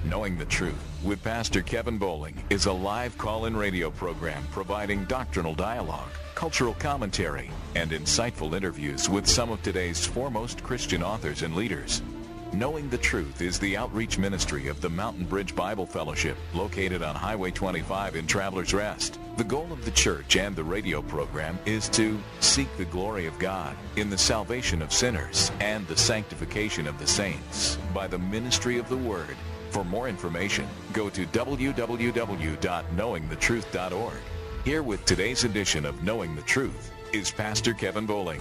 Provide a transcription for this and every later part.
Knowing the Truth with Pastor Kevin Bowling is a live call-in radio program providing doctrinal dialogue, cultural commentary, and insightful interviews with some of today's foremost Christian authors and leaders. Knowing the Truth is the outreach ministry of the Mountain Bridge Bible Fellowship, located on Highway 25 in Travelers Rest. The goal of the church and the radio program is to seek the glory of God in the salvation of sinners and the sanctification of the saints by the ministry of the Word. For more information, go to www.knowingthetruth.org. Here with today's edition of Knowing the Truth is Pastor Kevin Bowling.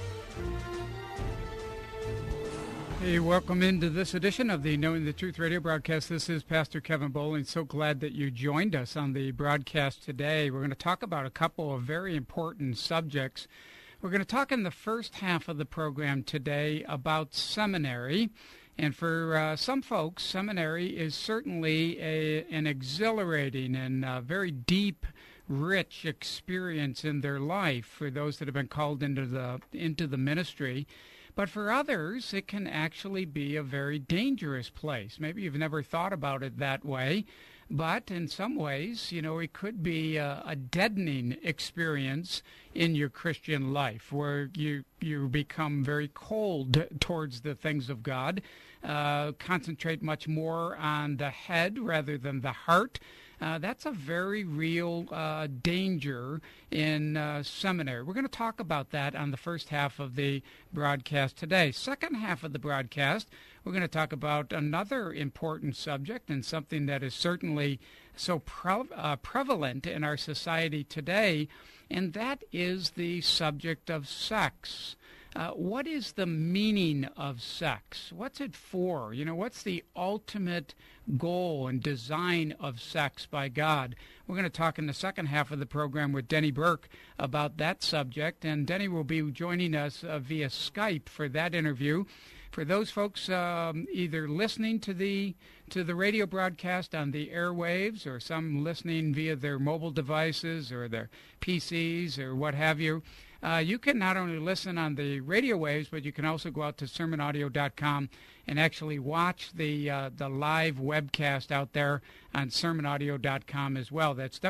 Hey, welcome into this edition of the Knowing the Truth radio broadcast. This is Pastor Kevin Bowling. So glad that you joined us on the broadcast today. We're going to talk about a couple of very important subjects. We're going to talk in the first half of the program today about seminary. And for some folks, seminary is certainly an exhilarating and very deep, rich experience in their life for those that have been called into the ministry. But for others, it can actually be a very dangerous place. Maybe you've never thought about it that way, but in some ways, it could be a deadening experience in your Christian life where you become very cold towards the things of God, concentrate much more on the head rather than the heart. That's a very real danger in seminary. We're going to talk about that on the first half of the broadcast today. Second half of the broadcast, we're going to talk about another important subject and something that is certainly so prevalent in our society today, and that is the subject of sex. What is the meaning of sex? What's it for? What's the ultimate goal and design of sex by God? We're going to talk in the second half of the program with Denny Burke about that subject, and Denny will be joining us via Skype for that interview. For those folks either listening to the radio broadcast on the airwaves or some listening via their mobile devices or their PCs or what have you, you can not only listen on the radio waves, but you can also go out to sermonaudio.com and actually watch the live webcast out there on sermonaudio.com as well. That's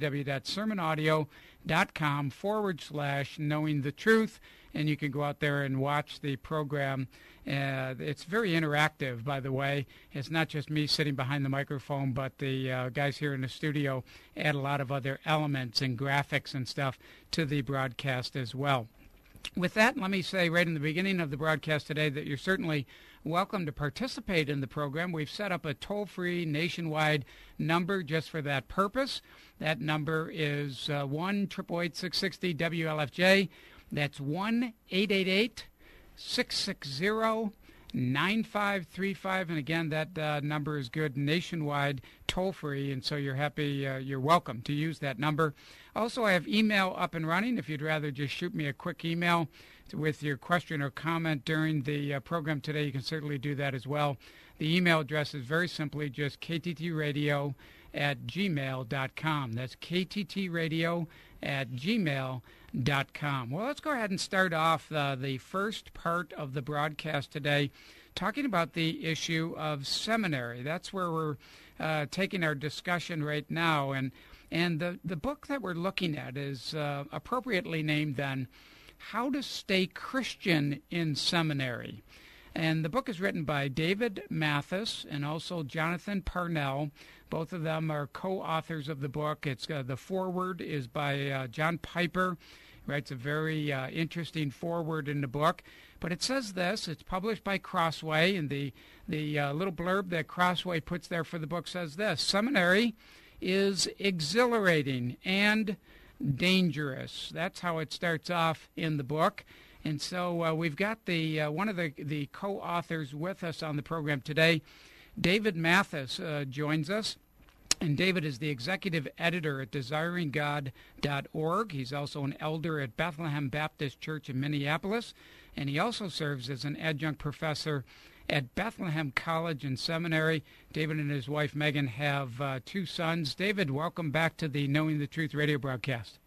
www.sermonaudio.com/knowing the truth, and you can go out there and watch the program. It's very interactive, by the way. It's not just me sitting behind the microphone, but the guys here in the studio add a lot of other elements and graphics and stuff to the broadcast as well. With that, let me say right in the beginning of the broadcast today that you're certainly welcome to participate in the program. We've set up a toll-free nationwide number just for that purpose. That number is 1-888-660-WLFJ. That's 1-888-660-9535. And again, that number is good nationwide, toll-free, and so you're welcome to use that number. Also, I have email up and running. If you'd rather just shoot me a quick email with your question or comment during the program today, you can certainly do that as well. The email address is very simply just kttradio@gmail.com. That's kttradio@gmail.com. Well, let's go ahead and start off the first part of the broadcast today talking about the issue of seminary. That's where we're taking our discussion right now. And the book that we're looking at is appropriately named then, How to Stay Christian in Seminary. And the book is written by David Mathis and also Jonathan Parnell. Both of them are co-authors of the book. It's the foreword is by John Piper. He writes a very interesting foreword in the book. But it says this. It's published by Crossway, and the little blurb that Crossway puts there for the book says this: Seminary is exhilarating and dangerous. That's how it starts off in the book. And so we've got the one of the co-authors with us on the program today. David Mathis joins us. And David is the executive editor at desiringgod.org. He's also an elder at Bethlehem Baptist Church in Minneapolis. And he also serves as an adjunct professor at Bethlehem College and Seminary. David and his wife Megan have 2 sons. David, welcome back to the Knowing the Truth radio broadcast.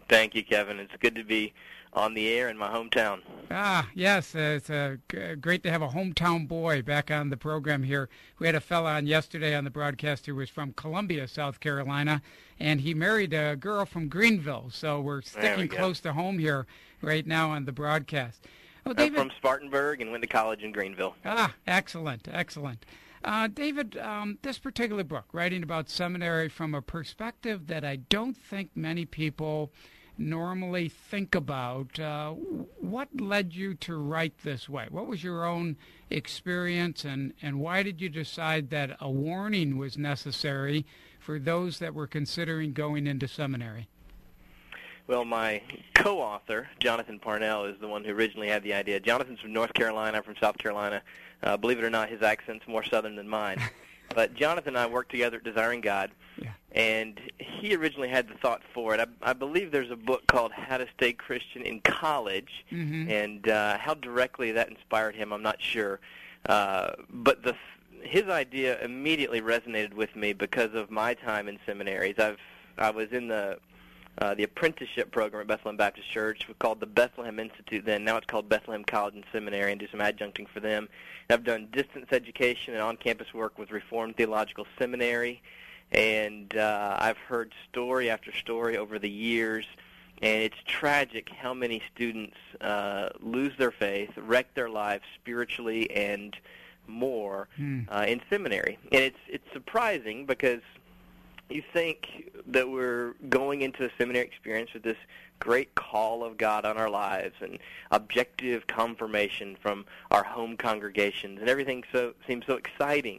Thank you, Kevin. It's good to be on the air in my hometown. Yes, it's great to have a hometown boy back on the program here. We had a fella on yesterday on the broadcast who was from Columbia, South Carolina, and he married a girl from Greenville, so we're sticking close to home here right now on the broadcast. Well, David, I'm from Spartanburg and went to college in Greenville. Excellent. David, this particular book, writing about seminary from a perspective that I don't think many people normally think about, what led you to write this way? What was your own experience, and why did you decide that a warning was necessary for those that were considering going into seminary? Well, my co-author, Jonathan Parnell, is the one who originally had the idea. Jonathan's from North Carolina, I'm from South Carolina. Believe it or not, his accent's more southern than mine. But Jonathan and I worked together at Desiring God, and he originally had the thought for it. I believe there's a book called How to Stay Christian in College, and how directly that inspired him, I'm not sure. But his idea immediately resonated with me because of my time in seminaries. I was in the apprenticeship program at Bethlehem Baptist Church, called the Bethlehem Institute then. Now it's called Bethlehem College and Seminary, and do some adjuncting for them. And I've done distance education and on-campus work with Reformed Theological Seminary, and I've heard story after story over the years, and it's tragic how many students lose their faith, wreck their lives spiritually and more in seminary. And it's surprising because you think that we're going into a seminary experience with this great call of God on our lives and objective confirmation from our home congregations, and everything seems so exciting.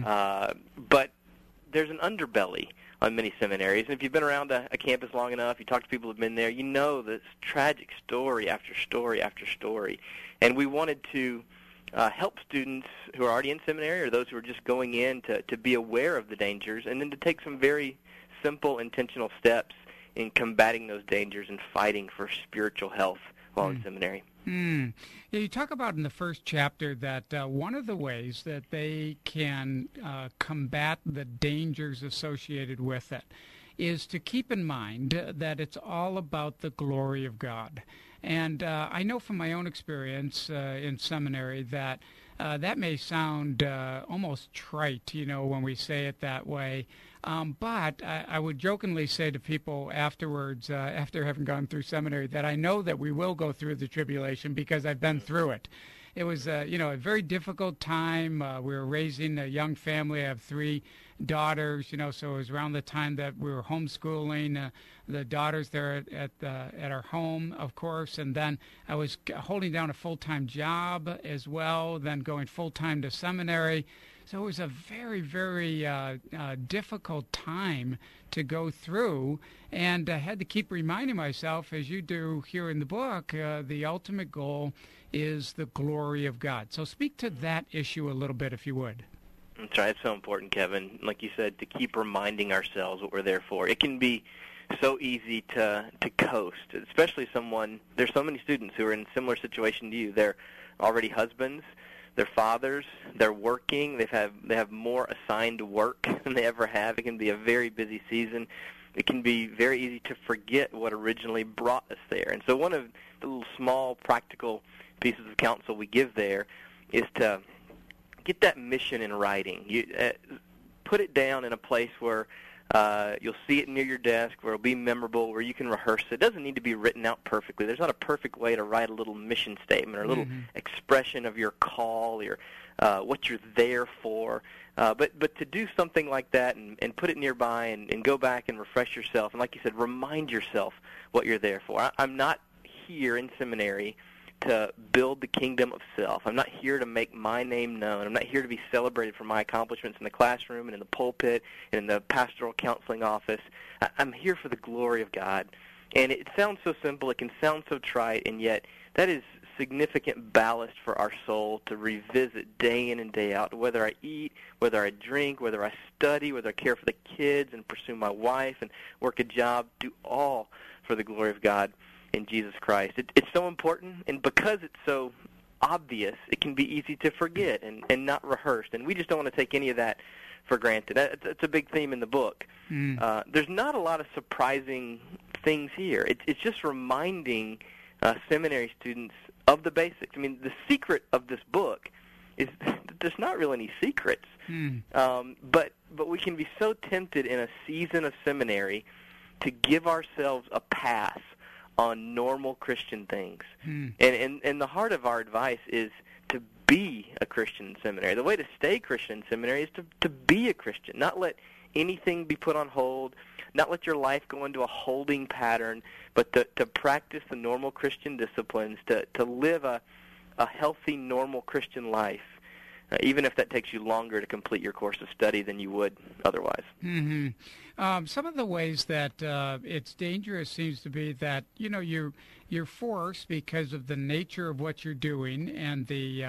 But there's an underbelly on many seminaries, and if you've been around a campus long enough, you talk to people who've been there, you know this tragic story after story after story. And we wanted to help students who are already in seminary or those who are just going in to be aware of the dangers, and then to take some very simple, intentional steps in combating those dangers and fighting for spiritual health while in seminary. Yeah, you talk about in the first chapter that one of the ways that they can combat the dangers associated with it is to keep in mind that it's all about the glory of God. And I know from my own experience in seminary that that may sound almost trite, when we say it that way. But I would jokingly say to people afterwards, after having gone through seminary, that I know that we will go through the tribulation because I've been through it. It was, a very difficult time. We were raising a young family. I have 3 daughters, so it was around the time that we were homeschooling the daughters there at our home, of course, and then I was holding down a full-time job as well, then going full-time to seminary. So it was a very, very difficult time to go through, and I had to keep reminding myself, as you do here in the book, the ultimate goal is the glory of God. So speak to that issue a little bit, if you would. That's right. It's so important, Kevin, like you said, to keep reminding ourselves what we're there for. It can be so easy to coast, especially there's so many students who are in a similar situation to you. They're already husbands, they're fathers, they're working, they have more assigned work than they ever have. It can be a very busy season. It can be very easy to forget what originally brought us there. And so one of the little small practical pieces of counsel we give there is to get that mission in writing. You put it down in a place where you'll see it near your desk, where it'll be memorable, where you can rehearse it. It doesn't need to be written out perfectly. There's not a perfect way to write a little mission statement or a little expression of your call, or what you're there for. But to do something like that and put it nearby and go back and refresh yourself, and like you said, remind yourself what you're there for. I'm not here in seminary to build the kingdom of self. I'm not here to make my name known. I'm not here to be celebrated for my accomplishments in the classroom and in the pulpit and in the pastoral counseling office. I'm here for the glory of God. And it sounds so simple, it can sound so trite, and yet that is significant ballast for our soul to revisit day in and day out, whether I eat, whether I drink, whether I study, whether I care for the kids and pursue my wife and work a job, do all for the glory of God in Jesus Christ. It's so important, and because it's so obvious, it can be easy to forget and not rehearsed, and we just don't want to take any of that for granted. It's a big theme in the book. There's not a lot of surprising things here. It's just reminding seminary students of the basics. I mean, the secret of this book is that there's not really any secrets. But we can be so tempted in a season of seminary to give ourselves a pass on normal Christian things. And the heart of our advice is to be a Christian in seminary. The way to stay Christian in seminary is to be a Christian, not let anything be put on hold, not let your life go into a holding pattern, but to practice the normal Christian disciplines, to live a healthy, normal Christian life, even if that takes you longer to complete your course of study than you would otherwise. Some of the ways that it's dangerous seems to be that, you're forced because of the nature of what you're doing and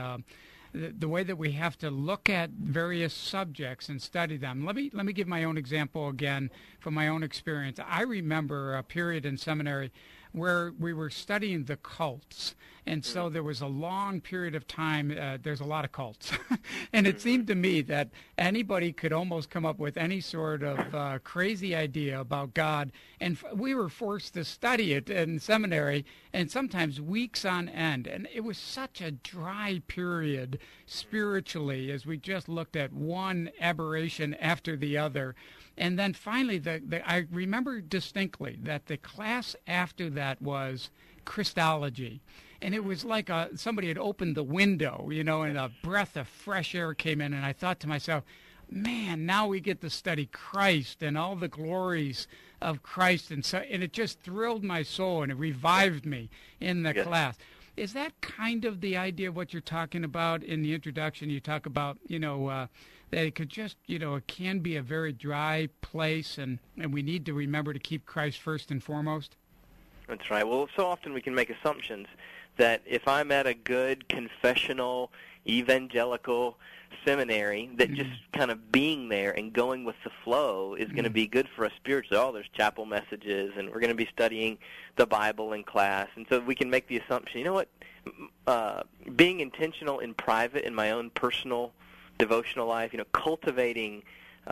the way that we have to look at various subjects and study them. Let me give my own example again from my own experience. I remember a period in seminary where we were studying the cults, and so there was a long period of time, there's a lot of cults, and it seemed to me that anybody could almost come up with any sort of crazy idea about God, and we were forced to study it in seminary, and sometimes weeks on end, and it was such a dry period spiritually as we just looked at one aberration after the other. And then finally, I remember distinctly that the class after that was Christology. And it was like somebody had opened the window, and a breath of fresh air came in. And I thought to myself, man, now we get to study Christ and all the glories of Christ. And it just thrilled my soul, and it revived me in the class. Is that kind of the idea of what you're talking about in the introduction? You talk about, that it could just, it can be a very dry place, and we need to remember to keep Christ first and foremost? That's right. Well, so often we can make assumptions that if I'm at a good confessional, evangelical seminary, that just kind of being there and going with the flow is going to be good for us spiritually. Oh, there's chapel messages, and we're going to be studying the Bible in class. And so we can make the assumption, you know what, being intentional in private in my own personal devotional life, cultivating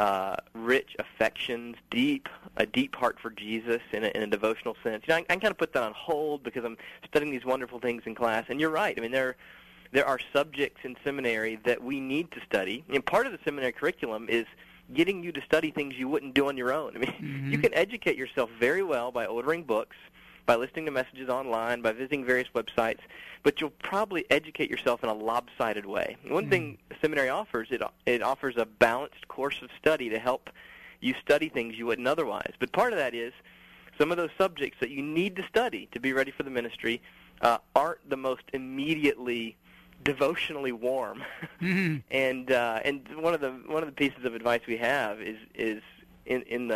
rich affections, a deep heart for Jesus in a devotional sense. I kind of put that on hold because I'm studying these wonderful things in class. And you're right. I mean, there are subjects in seminary that we need to study. And part of the seminary curriculum is getting you to study things you wouldn't do on your own. I mean, you can educate yourself very well by ordering books, by listening to messages online, by visiting various websites, but you'll probably educate yourself in a lopsided way. One thing seminary offers, it offers a balanced course of study to help you study things you wouldn't otherwise. But part of that is some of those subjects that you need to study to be ready for the ministry aren't the most immediately devotionally warm. And one of the pieces of advice we have is in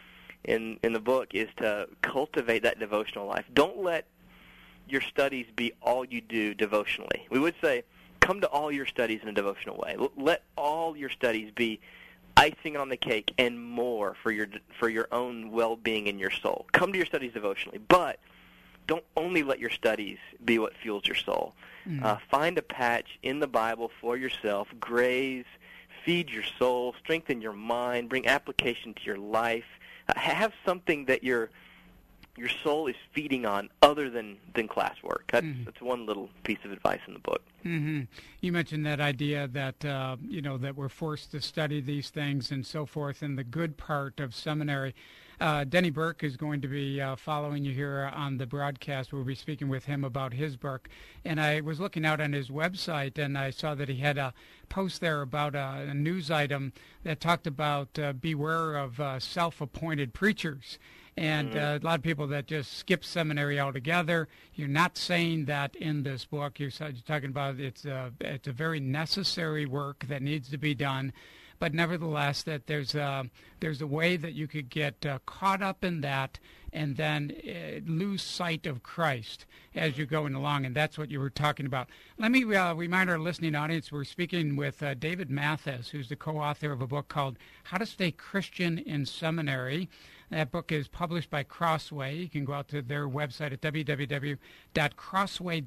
the book is to cultivate that devotional life. Don't let your studies be all you do devotionally. We would say, come to all your studies in a devotional way. Let all your studies be icing on the cake and more for your own well-being in your soul. Come to your studies devotionally, but don't only let your studies be what fuels your soul. Find a patch in the Bible for yourself, graze, feed your soul, strengthen your mind, bring application to your life. Have something that your soul is feeding on other than classwork. That's one little piece of advice in the book. You mentioned that idea that that we're forced to study these things and so forth, and the good part of seminary. Denny Burk is going to be following you here on the broadcast. We'll be speaking with him about his book. And I was looking out on his website, and I saw that he had a post there about a news item that talked about beware of self-appointed preachers. And a lot of people that just skip seminary altogether. You're not saying that in this book. You're talking about it's a very necessary work that needs to be done. But nevertheless, that there's a way that you could get caught up in that and then lose sight of Christ as you're going along, and that's what you were talking about. Let me remind our listening audience we're speaking with David Mathis, who's the co-author of a book called How to Stay Christian in Seminary. That book is published by Crossway. You can go out to their website at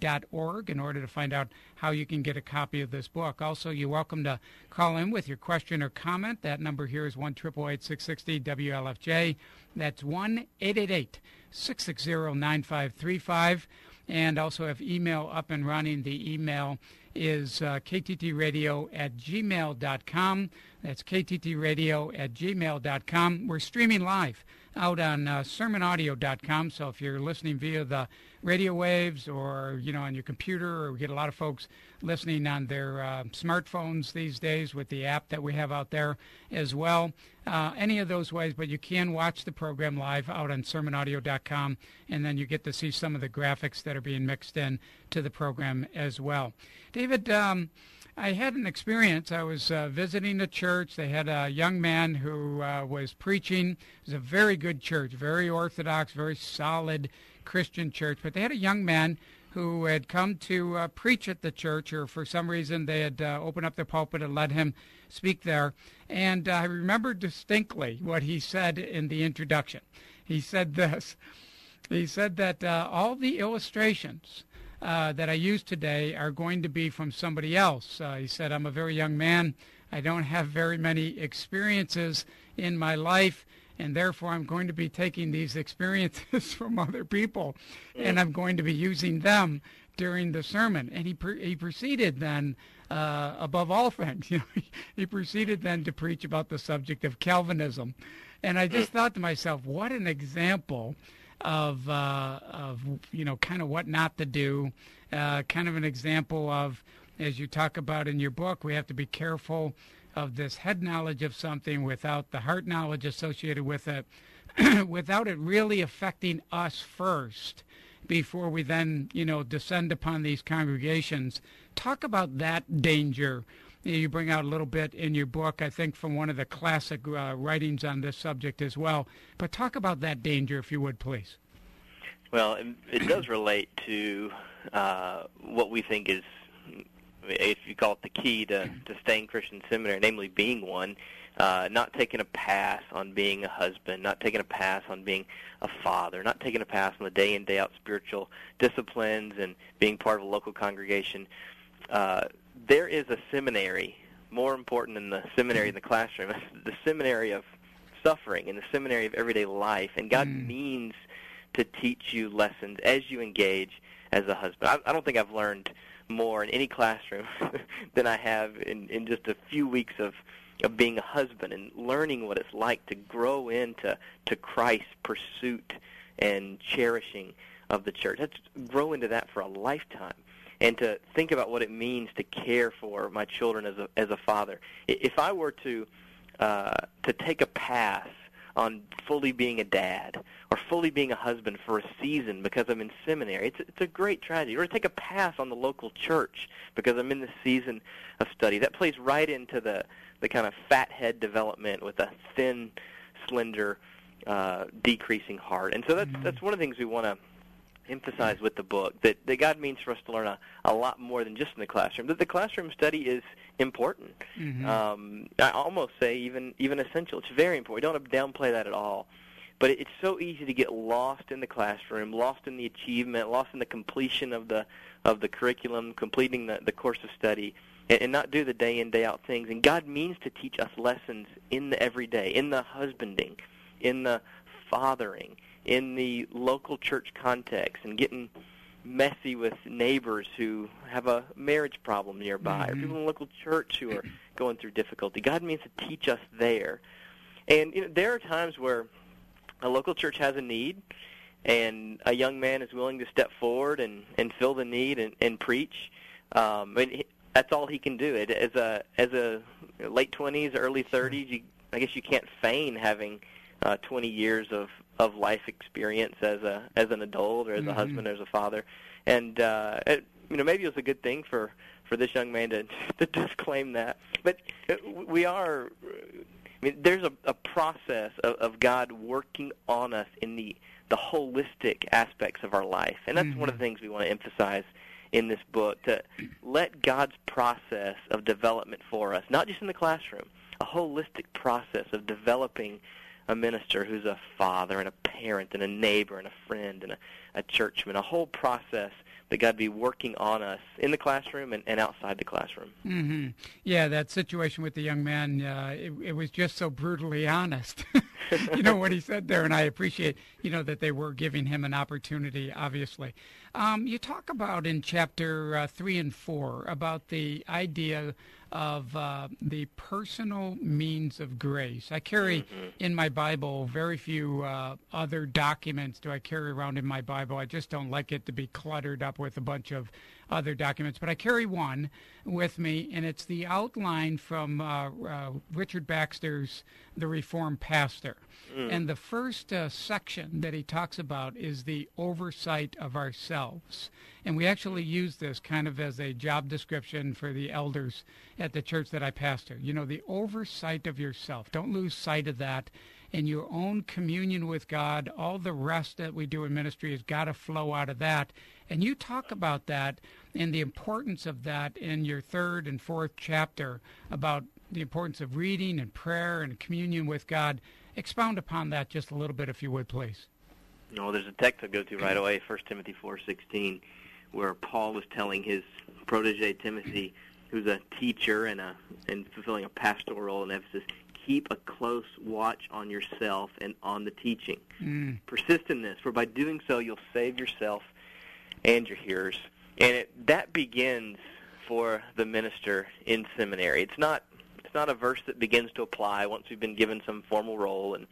www.crossway.org in order to find out how you can get a copy of this book. Also, you're welcome to call in with your question question or comment. That number here is 1-888-660-WLFJ. That's 1-888-660-9535. And also have email up and running. The email is kttradio@gmail.com. That's kttradio@gmail.com. We're streaming live out on sermonaudio.com. So if you're listening via the radio waves or, on your computer, or we get a lot of folks listening on their smartphones these days with the app that we have out there as well. Any of those ways, but you can watch the program live out on sermonaudio.com, and then you get to see some of the graphics that are being mixed in to the program as well. David, I had an experience. I was visiting a church. They had a young man who was preaching. It was a very good church, very orthodox, very solid Christian church. But they had a young man who had come to preach at the church, or for some reason they had opened up the pulpit and let him speak there. And I remember distinctly what he said in the introduction. He said this. He said that all the illustrations that I use today are going to be from somebody else. He said, I'm a very young man. I don't have very many experiences in my life, and therefore I'm going to be taking these experiences from other people, and I'm going to be using them during the sermon. And he proceeded then, above all things, he proceeded then to preach about the subject of Calvinism. And I just thought to myself, what an example of kind of what not to do, kind of an example of, as you talk about in your book, we have to be careful of this head knowledge of something without the heart knowledge associated with it, without it really affecting us first before we then, descend upon these congregations. Talk about that danger. You bring out a little bit in your book, I think, from one of the classic writings on this subject as well. But talk about that danger, if you would, please. Well, it does relate to what we think is, if you call it the key to staying Christian seminary, namely being one, not taking a pass on being a husband, not taking a pass on being a father, not taking a pass on the day-in, day-out spiritual disciplines and being part of a local congregation. There is a seminary, more important than the seminary in the classroom, the seminary of suffering and the seminary of everyday life. And God means to teach you lessons as you engage as a husband. I don't think I've learned more in any classroom than I have in just a few weeks of being a husband and learning what it's like to grow into Christ's pursuit and cherishing of the church. Let's grow into that for a lifetime, and to think about what it means to care for my children as a father. If I were to take a pass on fully being a dad or fully being a husband for a season because I'm in seminary, it's a great tragedy. Or to take a pass on the local church because I'm in the season of study. That plays right into the kind of fat head development with a thin, slender, decreasing heart. And so that's one of the things we want to emphasize with the book, that God means for us to learn a lot more than just in the classroom. That the classroom study is important. I almost say even essential. It's very important. We don't have to downplay that at all. But it's so easy to get lost in the classroom, lost in the achievement, lost in the completion of the curriculum, completing the course of study, and not do the day in, day out things. And God means to teach us lessons in the everyday, in the husbanding, in the fathering, in the local church context, and getting messy with neighbors who have a marriage problem nearby, or people in the local church who are going through difficulty. God means to teach us there. And there are times where a local church has a need, and a young man is willing to step forward and fill the need and preach. That's all he can do. As a late 20s, early 30s, I guess you can't feign having 20 years of life experience as an adult or as a husband or as a father. And maybe it was a good thing for this young man to disclaim that. But there's a process of God working on us in the holistic aspects of our life. And that's one of the things we want to emphasize in this book, to let God's process of development for us, not just in the classroom, a holistic process of developing a minister who's a father and a parent and a neighbor and a friend and a churchman, a whole process that God be working on us in the classroom and outside the classroom. Mm-hmm. Yeah, that situation with the young man, it was just so brutally honest. What he said there, and I appreciate, that they were giving him an opportunity, obviously. You talk about in chapter 3 and 4 about the idea of the personal means of grace. I carry in my Bible very few other documents do I carry around in my Bible. I just don't like it to be cluttered up with a bunch of other documents. But I carry one with me, and it's the outline from Richard Baxter's The Reformed Pastor. And the first section that he talks about is the oversight of ourselves. And we actually use this kind of as a job description for the elders at the church that I pastor. The oversight of yourself. Don't lose sight of that. And your own communion with God, all the rest that we do in ministry has got to flow out of that. And you talk about that and the importance of that in your 3rd and 4th chapter about the importance of reading and prayer and communion with God. Expound upon that just a little bit, if you would, please. There's a text I'll go to right away, 1 Timothy 4:16, where Paul was telling his protege Timothy, who's a teacher and fulfilling a pastoral role in Ephesus, keep a close watch on yourself and on the teaching. Persist in this, for by doing so you'll save yourself and your hearers. And that begins for the minister in seminary. It's not a verse that begins to apply once we've been given some formal role, and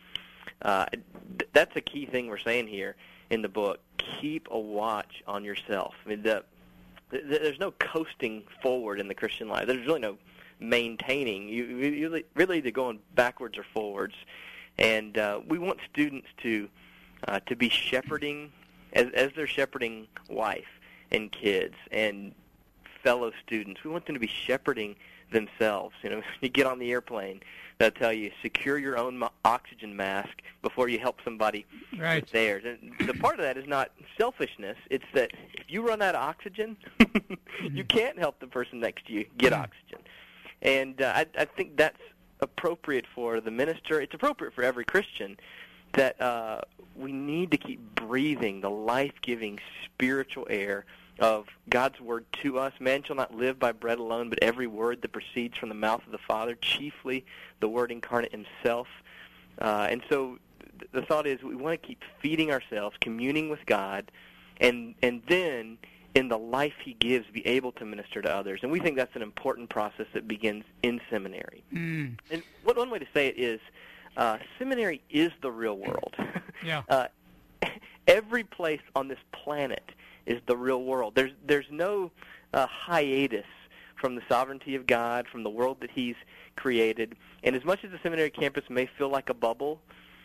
that's a key thing we're saying here in the book. Keep a watch on yourself. I mean, there's no coasting forward in the Christian life. There's really no maintaining. You really either going backwards or forwards, and we want students to be shepherding as they're shepherding wife and kids and fellow students. We want them to be shepherding themselves. You get on the airplane, they'll tell you, secure your own oxygen mask before you help somebody with theirs. And the part of that is not selfishness. It's that if you run out of oxygen, you can't help the person next to you get oxygen. And I think that's appropriate for the minister. It's appropriate for every Christian that we need to keep breathing the life-giving spiritual air of God's word to us. Man shall not live by bread alone, but every word that proceeds from the mouth of the Father, chiefly the Word incarnate himself. And so the thought is we want to keep feeding ourselves, communing with God, and then in the life he gives, be able to minister to others. And we think that's an important process that begins in seminary. And one way to say it is seminary is the real world. Yeah. Every place on this planet is the real world. There's no hiatus from the sovereignty of God, from the world that he's created. And as much as the seminary campus may feel like a bubble,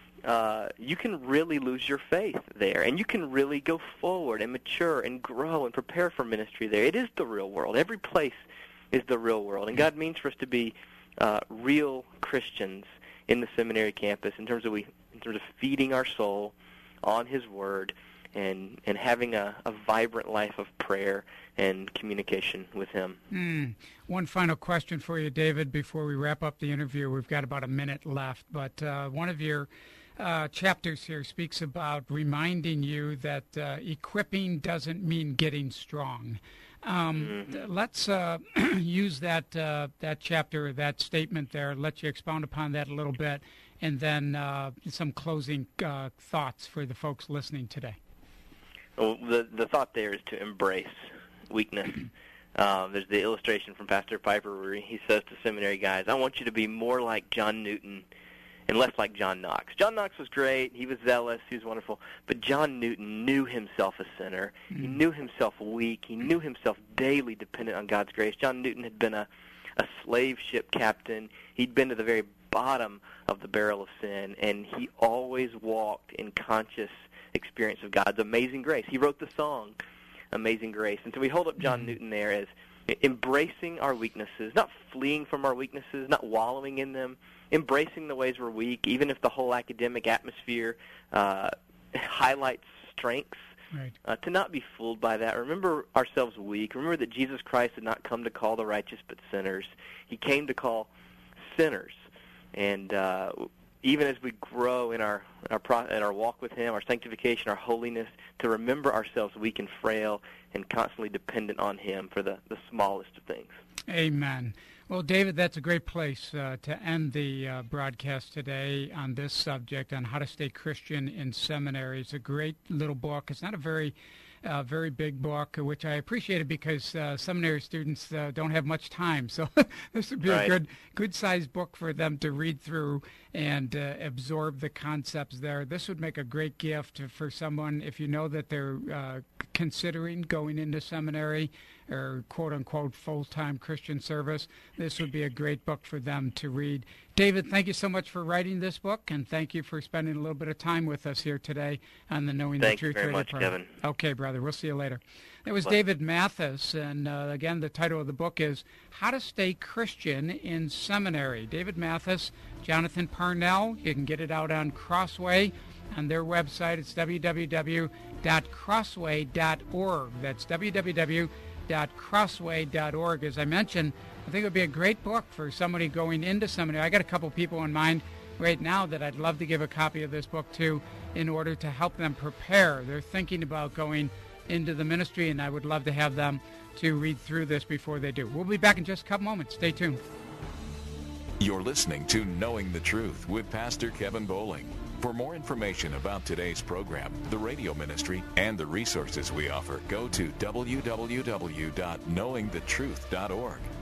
you can really lose your faith there, and you can really go forward and mature and grow and prepare for ministry there. It is the real world. Every place is the real world, and God means for us to be real Christians in the seminary campus in terms of feeding our soul on his word and having a vibrant life of prayer and communication with him. One final question for you, David, before we wrap up the interview. We've got about a minute left, but one of your chapters here speaks about reminding you that equipping doesn't mean getting strong. Let's use that chapter, that statement there, let you expound upon that a little bit, and then some closing thoughts for the folks listening today. Well, the thought there is to embrace weakness. There's the illustration from Pastor Piper where he says to seminary guys, I want you to be more like John Newton and less like John Knox. John Knox was great. He was zealous. He was wonderful. But John Newton knew himself a sinner. He knew himself weak. He knew himself daily dependent on God's grace. John Newton had been a slave ship captain. He'd been to the very bottom of the barrel of sin, and he always walked in conscious experience of God's amazing grace. He wrote the song, Amazing Grace. And so we hold up John Newton there as embracing our weaknesses, not fleeing from our weaknesses, not wallowing in them, embracing the ways we're weak, even if the whole academic atmosphere highlights strengths. Right. To not be fooled by that. Remember ourselves weak. Remember that Jesus Christ did not come to call the righteous but sinners. He came to call sinners. And even as we grow in our walk with Him, our sanctification, our holiness, to remember ourselves weak and frail and constantly dependent on Him for the smallest of things. Amen. Well, David, that's a great place to end the broadcast today on this subject, on how to stay Christian in seminary. It's a great little book. It's not a very big book, which I appreciated because seminary students don't have much time. So this would be a good-sized book for them to read through and absorb the concepts there. This would make a great gift for someone if you know that they're considering going into seminary or quote-unquote full-time Christian service. This would be a great book for them to read. David, thank you so much for writing this book, and thank you for spending a little bit of time with us here today on the Knowing the Truth Radio program. Thank you very much, Kevin. Okay, brother. We'll see you later. That was David Mathis, and again, the title of the book is How to Stay Christian in Seminary. David Mathis, Jonathan Parnell. You can get it out on Crossway. On their website, it's www.crossway.org. That's www.crossway.org. As I mentioned, I think it would be a great book for somebody going into seminary. I got a couple people in mind right now that I'd love to give a copy of this book to in order to help them prepare. They're thinking about going into the ministry, and I would love to have them to read through this before they do. We'll be back in just a couple moments. Stay tuned. You're listening to Knowing the Truth with Pastor Kevin Bowling. For more information about today's program, the radio ministry, and the resources we offer, go to www.knowingthetruth.org.